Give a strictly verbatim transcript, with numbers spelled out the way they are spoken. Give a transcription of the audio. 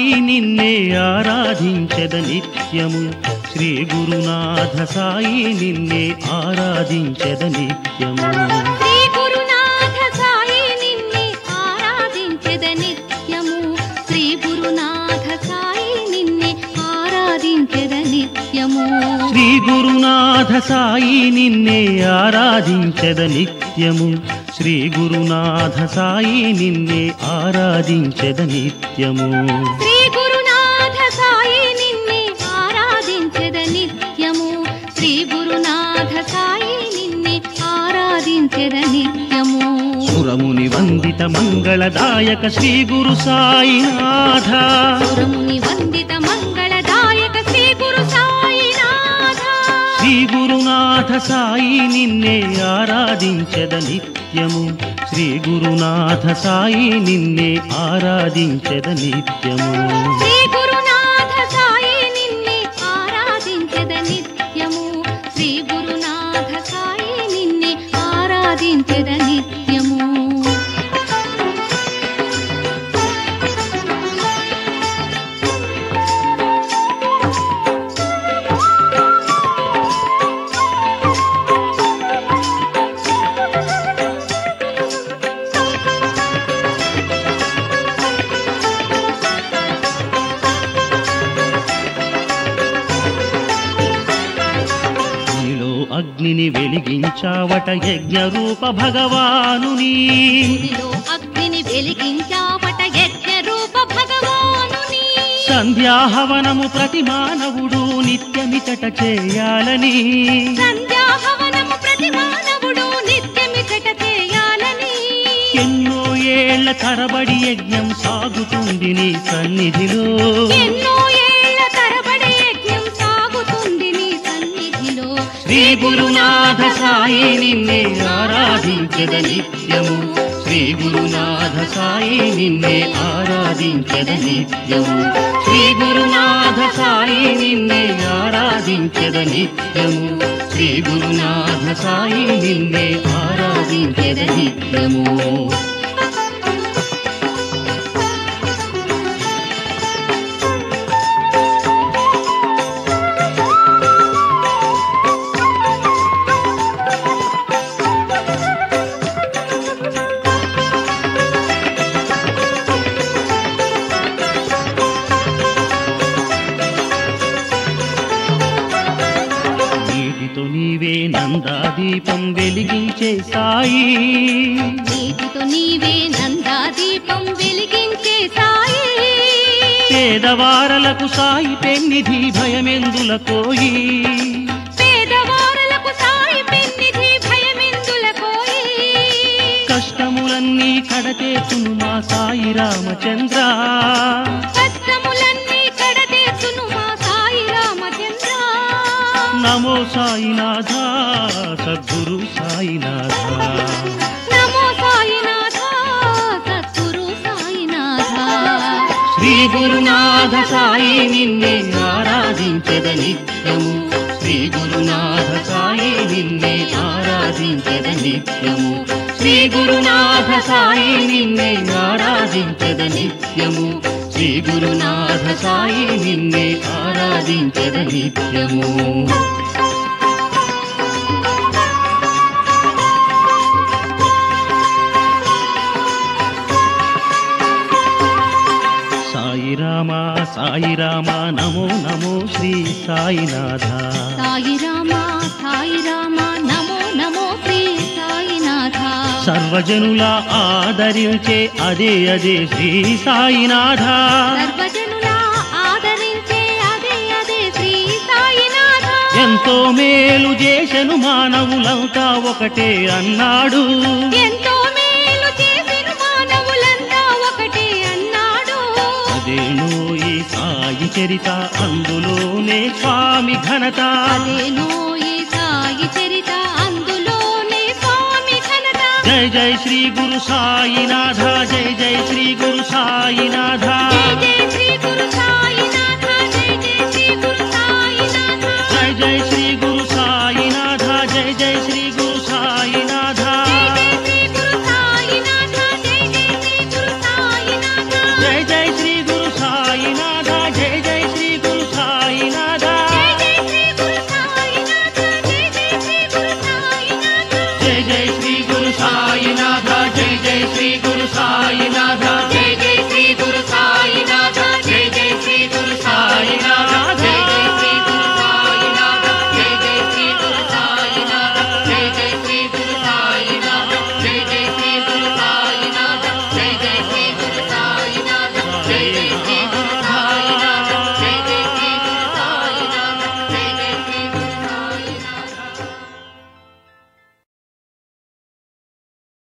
నిన్నే ఆరాధించెద నిత్యము శ్రీ గురునాథ సాయి నిన్నే ఆరాధించెద నిత్యము శ్రీ గురునాథ సాయి నిన్నే ఆరాధించెద నిత్యము శ్రీ గురునాథ సాయి నిన్నే ఆరాధించెద నిత్యము శ్రీ గురునాథ సాయి నిన్నే ఆరాధించెద నిత్యము శ్రీ గురునాథ సాయి నిన్నే ఆరాధించెద నిత్యము శ్రీ గురునాథ సాయి నిన్నే ఆరాధించెద నిత్యము శ్రీ గురునాథ సాయి నిన్నే ఆరాధించెద నిత్యము సురముని వందిత మంగళదాయక శ్రీ గురు సాయినాథ సురముని వందిత మంగళదాయక శ్రీ గురు సాయినాథ శ్రీ గురునాథ సాయి నిన్నే ఆరాధించెద నిత్యము శ్రీ గురునాథ సాయి నిన్నే ఆరాధించెద నిత్యము శ్రీ గురునాథ సాయి నిన్నే ఆరాధించెద నిత్యము శ్రీ గురునాథ సాయి నిన్నే ఆరాధించెద నిత్యము అగ్నిని వెలిగించావట యజ్ఞ రూప భగవానుని నీలో అగ్నిని వెలిగించావట యజ్ఞ రూప భగవానుని సంధ్యాహవనము ప్రతి మానవుడు నిత్యమిచట చేయాలని సంధ్యాహవనము ప్రతి మానవుడు నిత్యమిచట చేయాలని ఎన్నో ఏళ్ల తరబడి యజ్ఞం సాగుతుంది నీ సన్నిధిలో ఎన్నో ఏళ్ల తరబడి యజ్ఞం సాగుతుంది నీ సన్నిధిలో శ్రీ గురునాథ సాయి నిన్నే ఆరాధించెద నిత్యము శ్రీ గురునాథ సాయి నిన్నే ఆరాధించెద నిత్యము శ్రీ గురునాథ సాయి నిన్నే ఆరాధించెద నిత్యము శ్రీ గురునాథ సాయి నిన్నే ఆరాధించెద నిత్యము నీవే నందాదీపం వెలిగించే సాయి నీటితో నీవే నందాదీపం వెలిగించే సాయి పేదవారలకు సాయి పెన్నిధి భయమెందుల కోయి పేదవారలకు సాయి పెన్నిధి భయమెందుల కోయి కష్టములన్నీ కడతేచును మా సాయి రామచంద్ర కష్టములన్నీ కడతేచును మా సాయి రామచంద్ర నమో సాయినాథ సద్గురు సాయినాథ నమో సాయినాథ సద్గురు సాయినాథ శ్రీ గురునాథ సాయి నిన్నే ఆరాధించెద నిత్యము శ్రీ గురునాథ సాయి నిన్నే ఆరాధించెద నిత్యము శ్రీ గురునాథ సాయి నిన్నే ఆరాధించెద నిత్యము శ్రీ గురునాథ సాయి నిన్నే ఆరాధించెద నిత్యము సాయి రామ సాయి రామ నమో నమో శ్రీ సాయినాథ సాయి రామ సాయి రామ నమో నమో శ్రీ సాయినాథ సర్వజనుల ఆదరించే అదే అదే శ్రీ సాయినాథ సర్వజనుల ఆదరించే అదే అదే శ్రీ సాయినాథ ఎంతో మేలు చేసెను మానవులంతా ఒకటే అన్నాడు ఎంతో మేలు చేసిన మానవులంతా ఒకటే అన్నాడు అదేనో ఈ సాయి చరిత అందులోనే స్వామి ఘనత అదేనో ఈ సాయి చరిత అందులోనే స్వామి ఘనత జై జై శ్రీ గురు సాయినాథ జై జై శ్రీ గురు సాయినాథ జై జై శ్రీ